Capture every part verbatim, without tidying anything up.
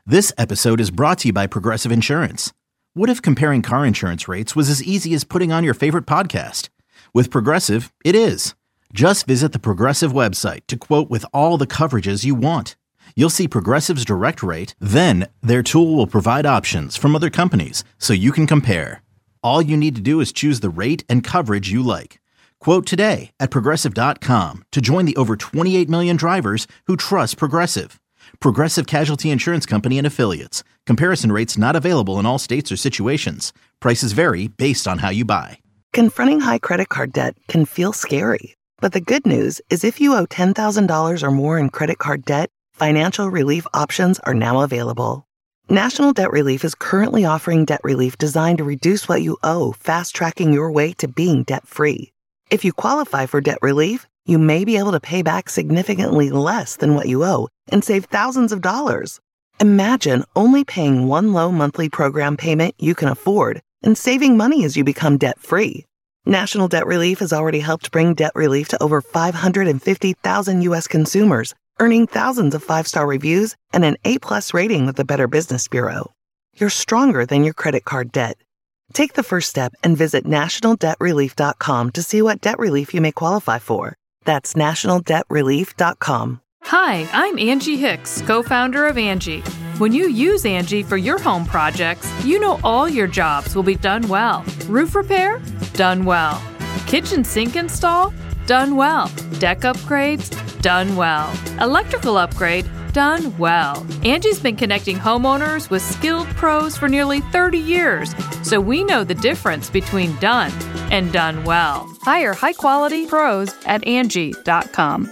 This episode is brought to you by Progressive Insurance. What if comparing car insurance rates was as easy as putting on your favorite podcast? With Progressive, it is. Just visit the Progressive website to quote with all the coverages you want. You'll see Progressive's direct rate, then their tool will provide options from other companies so you can compare. All you need to do is choose the rate and coverage you like. Quote today at progressive dot com to join the over twenty-eight million drivers who trust Progressive. Progressive Casualty Insurance Company and Affiliates. Comparison rates not available in all states or situations. Prices vary based on how you buy. Confronting high credit card debt can feel scary. But the good news is if you owe ten thousand dollars or more in credit card debt, financial relief options are now available. National Debt Relief is currently offering debt relief designed to reduce what you owe, fast-tracking your way to being debt-free. If you qualify for debt relief, you may be able to pay back significantly less than what you owe and save thousands of dollars. Imagine only paying one low monthly program payment you can afford and saving money as you become debt-free. National Debt Relief has already helped bring debt relief to over five hundred fifty thousand U S consumers, earning thousands of five-star reviews and an A-plus rating with the Better Business Bureau. You're stronger than your credit card debt. Take the first step and visit national debt relief dot com to see what debt relief you may qualify for. That's national debt relief dot com. Hi, I'm Angie Hicks, co-founder of Angie. When you use Angie for your home projects, you know all your jobs will be done well. Roof repair? Done well. Kitchen sink install? Done well. Deck upgrades? Done well. Electrical upgrade? Done well. Angie's been connecting homeowners with skilled pros for nearly thirty years, so we know the difference between done and done well. Hire high-quality pros at Angie dot com.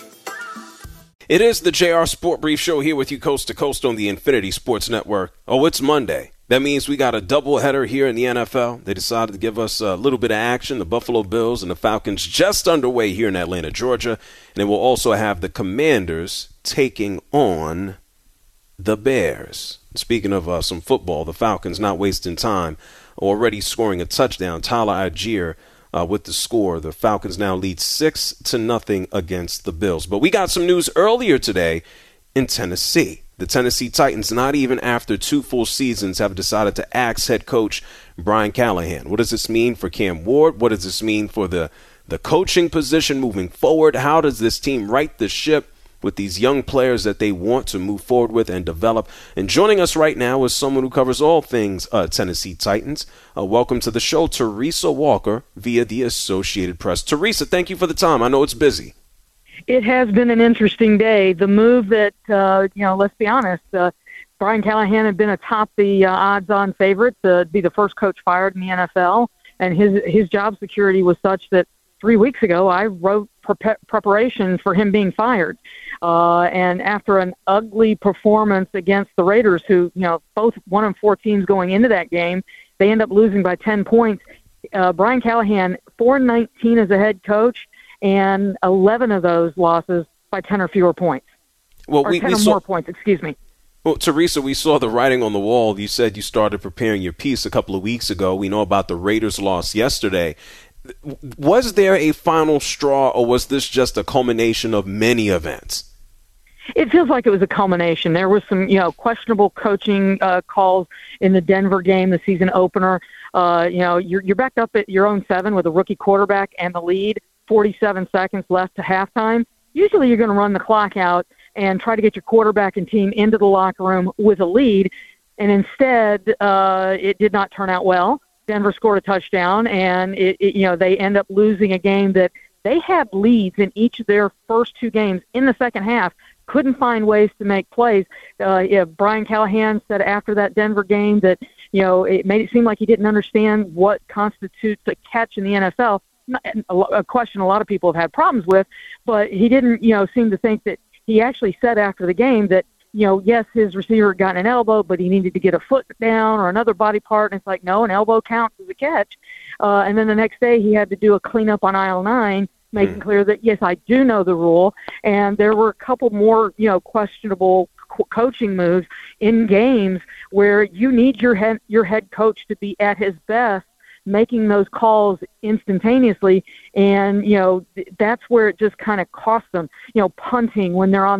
It is the J R Sport Brief Show here with you coast to coast on the Infinity Sports Network. Oh, it's Monday. That means we got a doubleheader here in the N F L. They decided to give us a little bit of action. The Buffalo Bills and the Falcons just underway here in Atlanta, Georgia. And then we'll also have the Commanders taking on the Bears. Speaking of uh, some football, the Falcons not wasting time, already scoring a touchdown. Tyler Algier uh, with the score. The Falcons now lead six to nothing against the Bills. But we got some news earlier today in Tennessee. The Tennessee Titans, not even after two full seasons, have decided to axe head coach Brian Callahan. What does this mean for Cam Ward? What does this mean for the, the coaching position moving forward? How does this team right the ship with these young players that they want to move forward with and develop? And joining us right now is someone who covers all things uh, Tennessee Titans. Uh, welcome to the show, Teresa Walker, via the Associated Press. Teresa, thank you for the time. I know it's busy. It has been an interesting day. The move that, uh, you know, let's be honest, uh, Brian Callahan had been atop the uh, odds-on favorite to be the first coach fired in the N F L, and his his job security was such that three weeks ago I wrote pre- preparation for him being fired. Uh, and after an ugly performance against the Raiders, who, you know, both one and four teams going into that game, they end up losing by ten points. Uh, Brian Callahan, four and nineteen as a head coach, and eleven of those losses by ten or fewer points. Well, or we, ten we or saw, more points, excuse me. Well, Teresa, we saw the writing on the wall. You said you started preparing your piece a couple of weeks ago. We know about the Raiders' loss yesterday. Was there a final straw, or was this just a culmination of many events? It feels like it was a culmination. There was some, you know, questionable coaching uh, calls in the Denver game, the season opener. Uh, you know, you're, you're backed up at your own seven with a rookie quarterback and the lead, forty-seven seconds left to halftime. Usually you're going to run the clock out and try to get your quarterback and team into the locker room with a lead. And instead, uh, it did not turn out well. Denver scored a touchdown, and it, it, you know, they end up losing a game that they had leads in each of their first two games in the second half, couldn't find ways to make plays. Uh, yeah, Brian Callahan said after that Denver game that, you know, it made it seem like he didn't understand what constitutes a catch in the N F L. A question a lot of people have had problems with, but he didn't, you know, seem to think that he actually said after the game that, you know, yes, his receiver got an elbow, but he needed to get a foot down or another body part. And it's like, no, an elbow counts as a catch. Uh, and then the next day he had to do a cleanup on aisle nine, making mm. clear that, yes, I do know the rule. And there were a couple more, you know, questionable co- coaching moves in games where you need your head, your head coach to be at his best, making those calls instantaneously. And, you know, th- that's where it just kind of costs them, you know, punting when they're on the,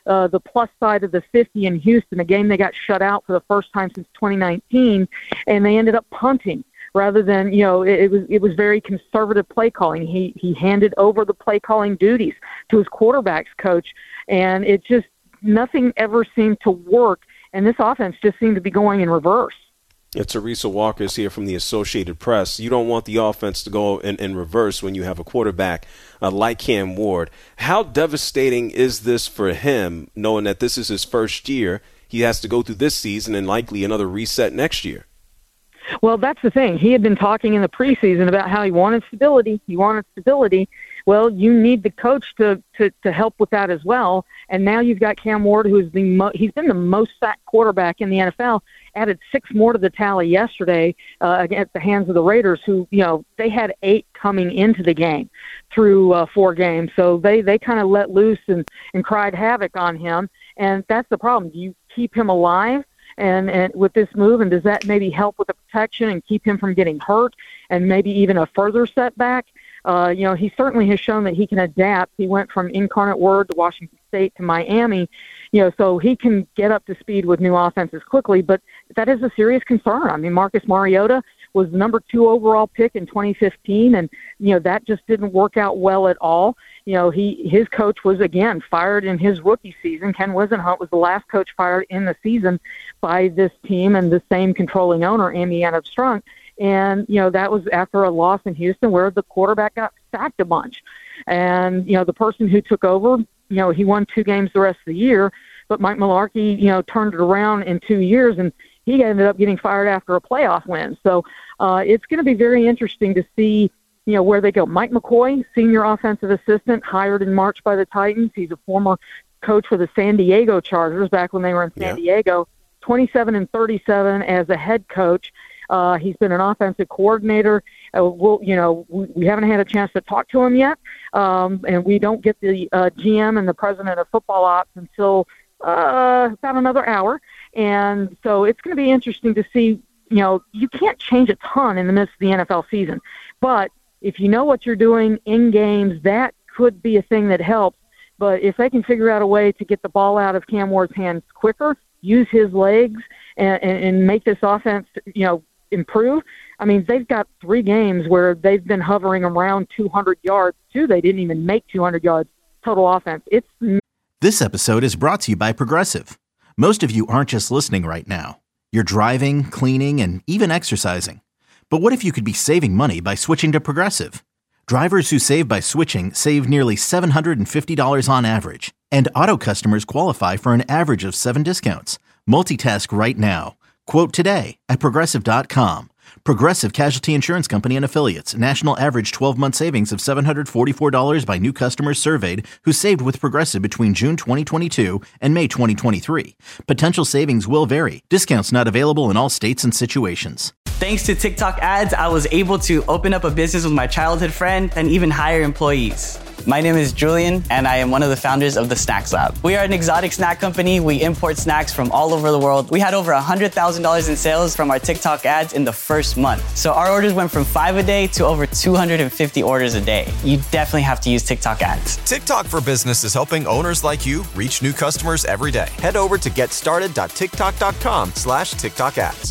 uh, the plus side of the fifty in Houston, a game they got shut out for the first time since twenty nineteen, and they ended up punting rather than, you know, it, it was it was very conservative play calling. He he handed over the play calling duties to his quarterbacks coach, and it just nothing ever seemed to work, and this offense just seemed to be going in reverse. It's Teresa Walker's here from the Associated Press. You don't want the offense to go in, in reverse when you have a quarterback uh, like Cam Ward. How devastating is this for him, knowing that this is his first year? He has to go through this season and likely another reset next year. Well, that's the thing. He had been talking in the preseason about how he wanted stability. He wanted stability. Well, you need the coach to, to, to help with that as well. And now you've got Cam Ward, who's the mo- he's been the most sacked quarterback in the N F L. Added six more to the tally yesterday uh, at the hands of the Raiders, who, you know, they had eight coming into the game through uh, four games. So they, they kind of let loose and, and cried havoc on him. And that's the problem. Do you keep him alive and, and with this move, and does that maybe help with the protection and keep him from getting hurt and maybe even a further setback? Uh, you know, he certainly has shown that he can adapt. He went from Incarnate Word to Washington State to Miami, you know, so he can get up to speed with new offenses quickly, but that is a serious concern. I mean, Marcus Mariota was the number two overall pick in twenty fifteen, and, you know, that just didn't work out well at all. You know, he his coach was, again, fired in his rookie season. Ken Wisenhunt was the last coach fired in the season by this team and the same controlling owner, Andy Adams-Strunk. And, you know, that was after a loss in Houston where the quarterback got sacked a bunch. And, you know, the person who took over, you know, he won two games the rest of the year, but Mike Mularkey, you know, turned it around in two years, and he ended up getting fired after a playoff win. So uh, it's going to be very interesting to see, you know, where they go. Mike McCoy, senior offensive assistant, hired in March by the Titans. He's a former coach for the San Diego Chargers back when they were in San yeah. Diego, twenty-seven and thirty-seven as a head coach. Uh, he's been an offensive coordinator. Uh, we'll, you know, we, we haven't had a chance to talk to him yet, um, and we don't get the uh, G M and the president of football ops until uh, about another hour. And so it's going to be interesting to see. You know, you can't change a ton in the midst of the N F L season, but if you know what you're doing in games, that could be a thing that helps. But if they can figure out a way to get the ball out of Cam Ward's hands quicker, use his legs, and, and, and make this offense, you know, improve. I mean, they've got three games where they've been hovering around two hundred yards. Two, they didn't even make two hundred yards total offense. It's This episode is brought to you by Progressive. Most of you aren't just listening right now. You're driving, cleaning, and even exercising. But what if you could be saving money by switching to Progressive? Drivers who save by switching save nearly seven hundred fifty dollars on average. And auto customers qualify for an average of seven discounts. Multitask right now. Quote today at Progressive dot com. Progressive Casualty Insurance Company and Affiliates. National average twelve-month savings of seven hundred forty-four dollars by new customers surveyed who saved with Progressive between June twenty twenty-two and May twenty twenty-three. Potential savings will vary. Discounts not available in all states and situations. Thanks to TikTok ads, I was able to open up a business with my childhood friend and even hire employees. My name is Julian, and I am one of the founders of the Snacks Lab. We are an exotic snack company. We import snacks from all over the world. We had over one hundred thousand dollars in sales from our TikTok ads in the first month. So our orders went from five a day to over two hundred fifty orders a day. You definitely have to use TikTok ads. TikTok for Business is helping owners like you reach new customers every day. Head over to getstarted.tiktok.com slash TikTok ads.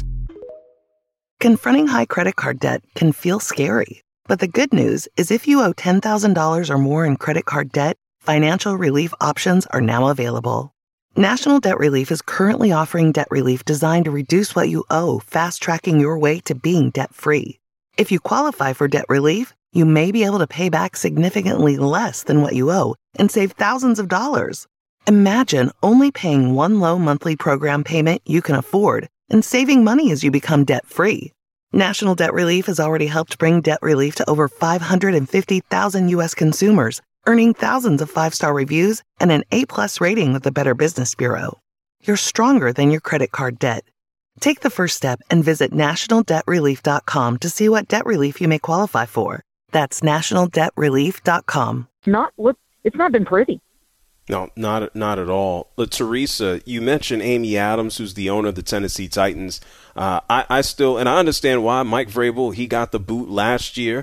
Confronting high credit card debt can feel scary. But the good news is if you owe ten thousand dollars or more in credit card debt, financial relief options are now available. National Debt Relief is currently offering debt relief designed to reduce what you owe, fast-tracking your way to being debt-free. If you qualify for debt relief, you may be able to pay back significantly less than what you owe and save thousands of dollars. Imagine only paying one low monthly program payment you can afford and saving money as you become debt-free. National Debt Relief has already helped bring debt relief to over five hundred fifty thousand U S consumers, earning thousands of five-star reviews and an A-plus rating with the Better Business Bureau. You're stronger than your credit card debt. Take the first step and visit national debt relief dot com to see what debt relief you may qualify for. That's national debt relief dot com. not look. It's not been pretty. No, not not at all. But Teresa, you mentioned Amy Adams, who's the owner of the Tennessee Titans. Uh, I, I still, and I understand why Mike Vrabel, he got the boot last year.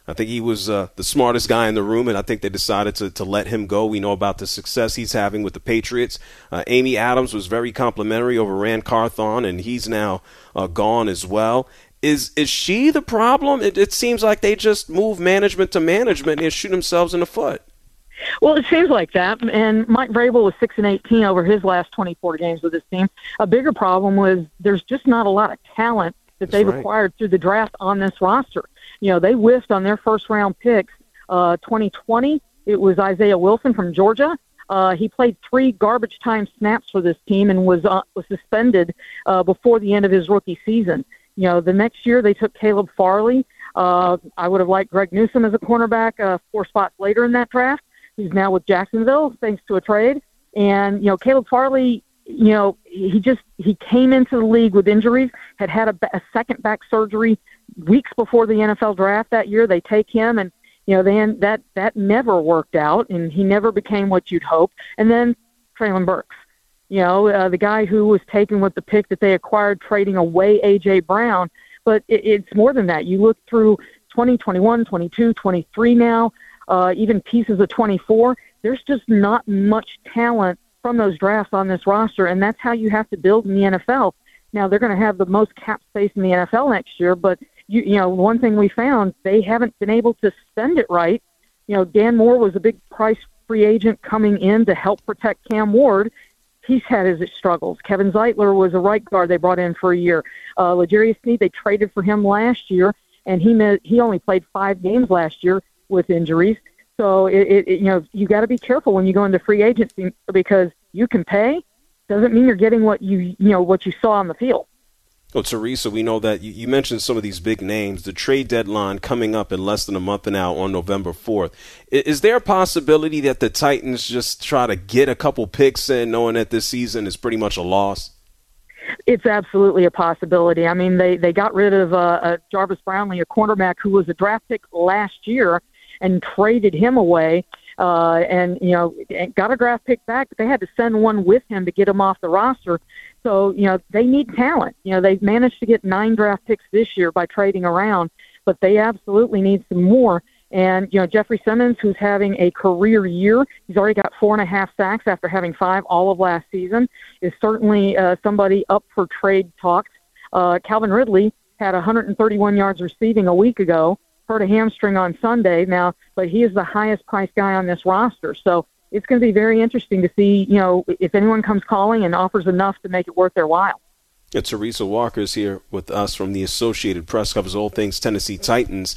I think he was uh, the smartest guy in the room, and I think they decided to, to let him go. We know about the success he's having with the Patriots. Uh, Amy Adams was very complimentary over Rand Carthon, and he's now uh, gone as well. Is is she the problem? It, it seems like they just move management to management and shoot themselves in the foot. Well, it seems like that. And Mike Vrabel was six and eighteen over his last twenty-four games with his team. A bigger problem was there's just not a lot of talent that That's they've right. acquired through the draft on this roster. You know, they whiffed on their first round picks. Uh, twenty twenty, it was Isaiah Wilson from Georgia. Uh, he played three garbage time snaps for this team and was uh, was suspended uh, before the end of his rookie season. You know, the next year they took Caleb Farley. Uh, I would have liked Greg Newsome as a cornerback uh, four spots later in that draft. He's now with Jacksonville thanks to a trade. And, you know, Caleb Farley, you know, he just he came into the league with injuries, had had a, a second back surgery weeks before the N F L draft that year. They take him, and, you know, then that, that never worked out, and he never became what you'd hope. And then Traylon Burks. You know, uh, the guy who was taken with the pick that they acquired, trading away A J. Brown. But it, it's more than that. You look through twenty, twenty-one, twenty-two, twenty-three now, uh, even pieces of twenty-four. There's just not much talent from those drafts on this roster, and that's how you have to build in the N F L. Now, they're going to have the most cap space in the N F L next year, but, you, you know, one thing we found, they haven't been able to spend it right. You know, Dan Moore was a big price free agent coming in to help protect Cam Ward. He's had his struggles. Kevin Zeitler was a right guard they brought in for a year. Uh, L'Jarius Sneed, they traded for him last year, and he met, he only played five games last year with injuries. So it, it you know you got to be careful when you go into free agency, because you can pay doesn't mean you're getting what you you know what you saw on the field. Oh, Teresa, we know that you, you mentioned some of these big names. The trade deadline coming up in less than a month now on November fourth. Is, is there a possibility that the Titans just try to get a couple picks in, knowing that this season is pretty much a loss? It's absolutely a possibility. I mean, they, they got rid of uh, uh, Jarvis Brownlee, a cornerback who was a draft pick last year, and traded him away. Uh, and, you know, got a draft pick back, but they had to send one with him to get him off the roster. So, you know, they need talent. You know, they've managed to get nine draft picks this year by trading around, but they absolutely need some more. And, you know, Jeffrey Simmons, who's having a career year, he's already got four and a half sacks after having five all of last season, is certainly uh, somebody up for trade talks. Uh, Calvin Ridley had one hundred thirty-one yards receiving a week ago, hurt a hamstring on Sunday now, but he is the highest priced guy on this roster. So it's going to be very interesting to see, you know, if anyone comes calling and offers enough to make it worth their while. Yeah, Teresa Walker is here with us from the Associated Press, covers all things Tennessee Titans.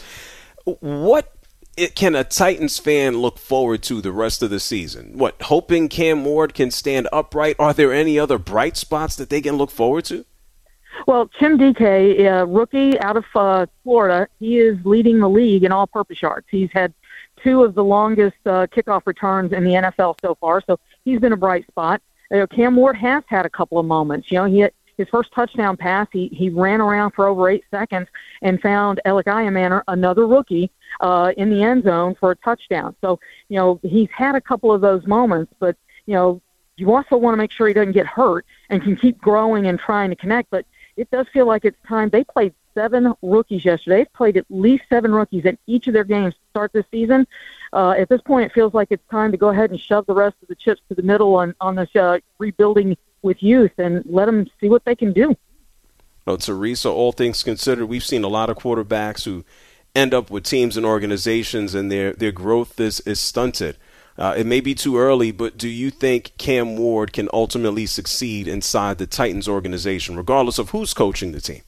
What it, can a Titans fan look forward to the rest of the season? What, hoping Cam Ward can stand upright? Are there any other bright spots that they can look forward to? Well, Tim D K, a rookie out of uh, Florida, he is leading the league in all-purpose yards. He's had two of the longest uh, kickoff returns in the N F L so far, so he's been a bright spot. You know, Cam Ward has had a couple of moments. You know, he had his first touchdown pass, he, he ran around for over eight seconds and found Alec Iamaner, another rookie, uh, in the end zone for a touchdown. So, you know, he's had a couple of those moments, but, you know, you also want to make sure he doesn't get hurt and can keep growing and trying to connect. But it does feel like it's time. They played seven rookies yesterday. They've played at least seven rookies in each of their games to start this season. Uh, at this point, it feels like it's time to go ahead and shove the rest of the chips to the middle on, on this uh, rebuilding with youth and let them see what they can do. Well, Teresa, all things considered, we've seen a lot of quarterbacks who end up with teams and organizations and their, their growth is, is stunted. Uh, it may be too early, but do you think Cam Ward can ultimately succeed inside the Titans organization, regardless of who's coaching the team?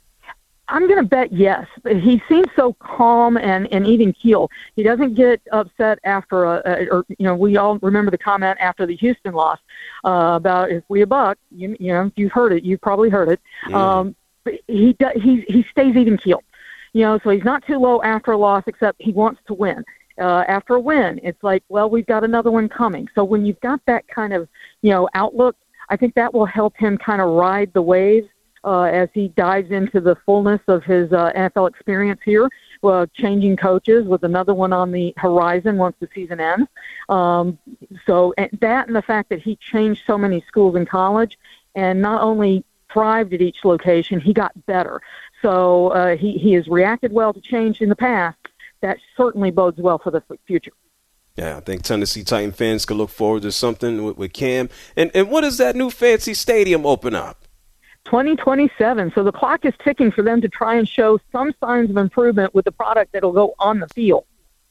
I'm going to bet yes. He seems so calm and, and even keel. He doesn't get upset after a, a, or, you know, we all remember the comment after the Houston loss uh, about if we a buck, you, you know, you've heard it, you've probably heard it. Mm. Um, but he, he, he stays even keel, you know, so he's not too low after a loss, except he wants to win. Uh, after a win, it's like, well, we've got another one coming. So when you've got that kind of, you know, outlook, I think that will help him kind of ride the waves uh, as he dives into the fullness of his uh, N F L experience here, uh, changing coaches with another one on the horizon once the season ends. Um, so and that and the fact that he changed so many schools in college and not only thrived at each location, he got better. So uh, he, he has reacted well to change in the past. that certainly bodes well for the future. Yeah, I think Tennessee Titan fans could look forward to something with, with Cam. And and what does that new fancy stadium open up? twenty twenty-seven. So the clock is ticking for them to try and show some signs of improvement with the product that will go on the field.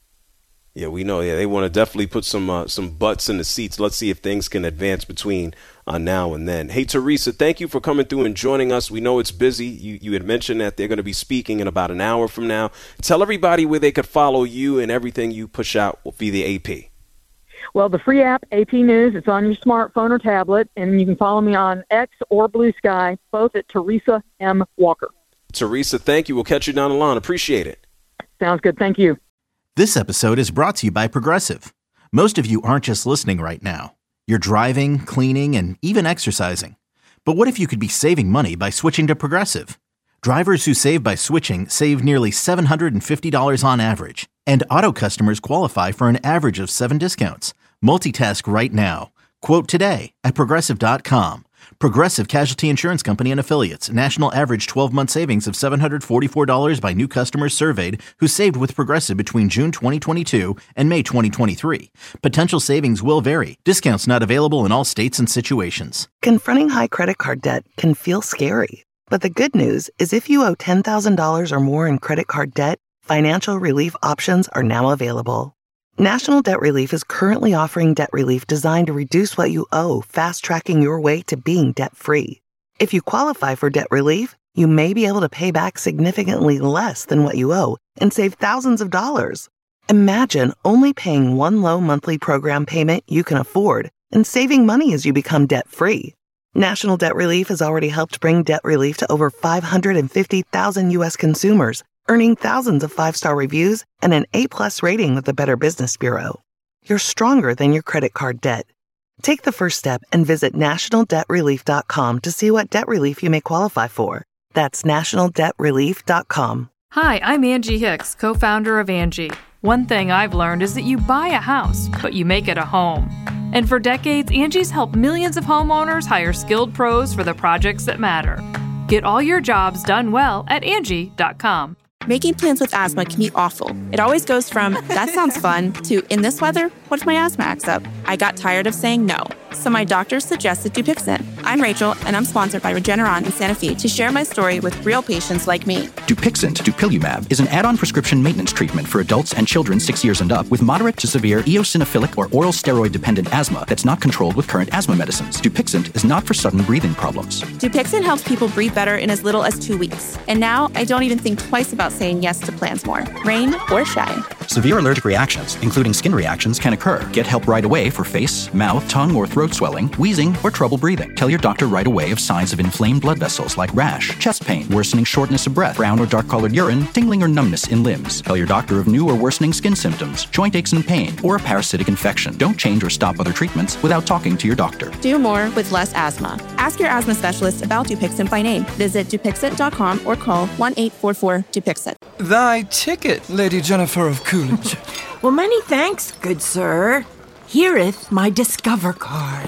Yeah, we know. Yeah, they want to definitely put some uh, some butts in the seats. Let's see if things can advance between uh, now and then. Hey, Teresa, thank you for coming through and joining us. We know it's busy. You you had mentioned that they're going to be speaking in about an hour from now. Tell everybody where they could follow you and everything you push out via the A P. Well, the free app, A P News, it's on your smartphone or tablet, and you can follow me on X or Blue Sky, both at Teresa M. Walker. Teresa, thank you. We'll catch you down the line. Appreciate it. Sounds good. Thank you. This episode is brought to you by Progressive. Most of you aren't just listening right now. You're driving, cleaning, and even exercising. But what if you could be saving money by switching to Progressive? Drivers who save by switching save nearly seven hundred fifty dollars on average. And auto customers qualify for an average of seven discounts. Multitask right now. Quote today at Progressive dot com. Progressive Casualty Insurance Company and Affiliates. National average twelve-month savings of seven hundred forty-four dollars by new customers surveyed who saved with Progressive between June twenty twenty-two and May twenty twenty-three. Potential savings will vary. Discounts not available in all states and situations. Confronting high credit card debt can feel scary. But the good news is if you owe ten thousand dollars or more in credit card debt, financial relief options are now available. National Debt Relief is currently offering debt relief designed to reduce what you owe, fast-tracking your way to being debt-free. If you qualify for debt relief, you may be able to pay back significantly less than what you owe and save thousands of dollars. Imagine only paying one low monthly program payment you can afford and saving money as you become debt-free. National Debt Relief has already helped bring debt relief to over five hundred fifty thousand U S consumers, earning thousands of five-star reviews and an A-plus rating with the Better Business Bureau. You're stronger than your credit card debt. Take the first step and visit national debt relief dot com to see what debt relief you may qualify for. That's national debt relief dot com. Hi, I'm Angie Hicks, co-founder of Angie. One thing I've learned is that you buy a house, but you make it a home. And for decades, Angie's helped millions of homeowners hire skilled pros for the projects that matter. Get all your jobs done well at Angie dot com. Making plans with asthma can be awful. It always goes from, that sounds fun, to, in this weather, what if my asthma acts up? I got tired of saying no, so my doctor suggested Dupixent. I'm Rachel, and I'm sponsored by Regeneron and Sanofi to share my story with real patients like me. Dupixent, dupilumab, is an add-on prescription maintenance treatment for adults and children six years and up with moderate to severe eosinophilic or oral steroid-dependent asthma that's not controlled with current asthma medicines. Dupixent is not for sudden breathing problems. Dupixent helps people breathe better in as little as two weeks. And now I don't even think twice about saying yes to plans more, rain or shine. Severe allergic reactions, including skin reactions, can occur. Get help right away for face, mouth, tongue, or throat swelling, wheezing, or trouble breathing. Tell your doctor right away of signs of inflamed blood vessels like rash, chest pain, worsening shortness of breath, brown or dark-colored urine, tingling or numbness in limbs. Tell your doctor of new or worsening skin symptoms, joint aches and pain, or a parasitic infection. Don't change or stop other treatments without talking to your doctor. Do more with less asthma. Ask your asthma specialist about Dupixent by name. Visit Dupixent dot com or call one eight four four Dupixent. Thy ticket, Lady Jennifer of Coolidge. Well, many thanks, good sir. Hereeth my Discover card.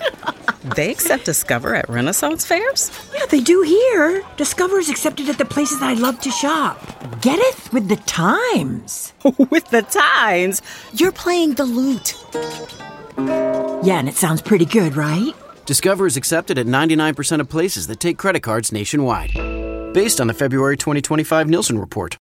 They accept Discover at Renaissance fairs? Yeah, they do here. Discover is accepted at the places I love to shop. Getteth with the times. With the times? You're playing the lute. Yeah, and it sounds pretty good, right? Discover is accepted at ninety-nine percent of places that take credit cards nationwide. Based on the February twenty twenty-five Nielsen report.